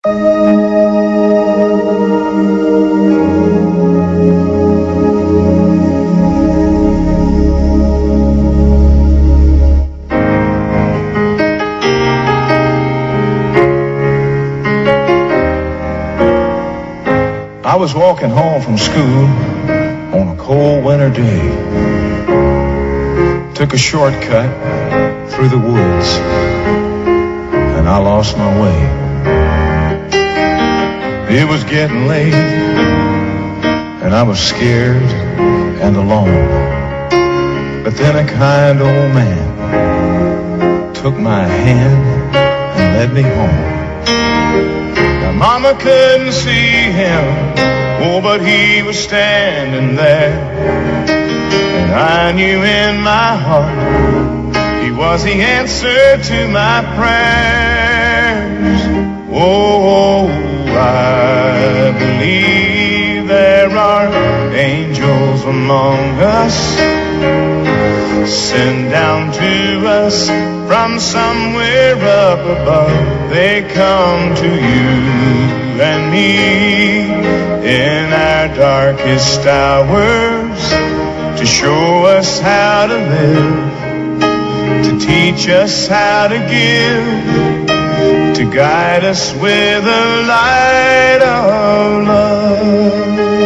I was walking home from school on a cold winter day. Took a shortcut through the woods, and I lost my way. It was getting late, and I was scared and alone. But then a kind old man took my hand and led me home. Now Mama couldn't see him, oh, but he was standing there. And I knew in my heart he was the answer to my prayers. Oh, I believe there are angels among us, sent down to us from somewhere up above. They come to you and me in our darkest hours to show us how to live, to teach us how to give, to guide us with a light of love.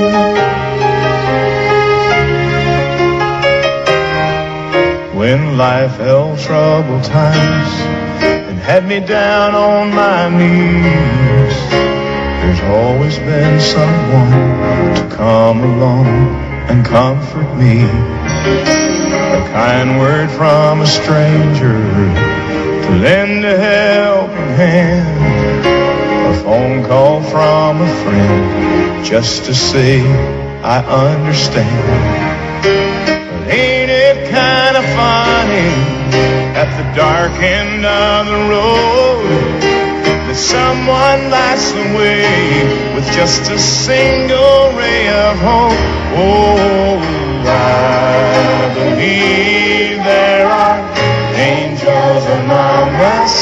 When life held troubled times and had me down on my knees, there's always been someone to come along and comfort me. A kind word from a stranger to lend a helping hand, a phone call from a friend just to say I understand. But ain't it kind of funny at the dark end of the road that someone lights the way with just a single ray of hope? Oh, I believe there are angels among us,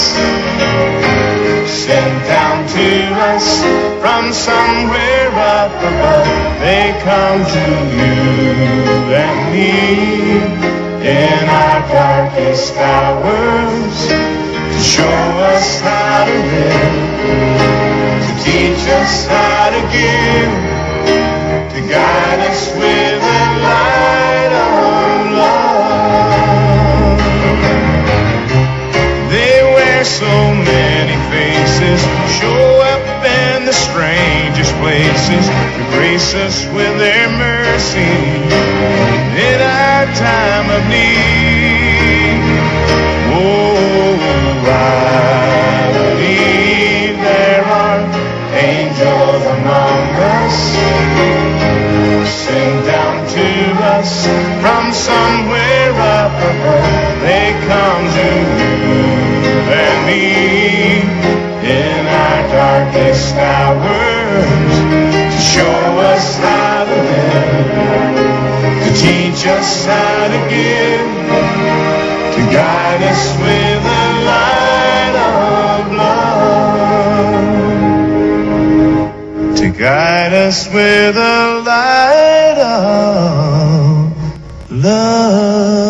sent down to us from somewhere up above. They come to you and me in our darkest hours to show us how to live, to teach us how to give, to guide us with a light of love. They wear so many faces, show up in the strangest places to grace us with their mercy in our time of need. Oh, I believe there are angels among us, sent down to us from somewhere up above. They come to you and me in our darkest hours to show us how to live, to teach us how to give, to guide us with a light of love, to guide us with a light of love.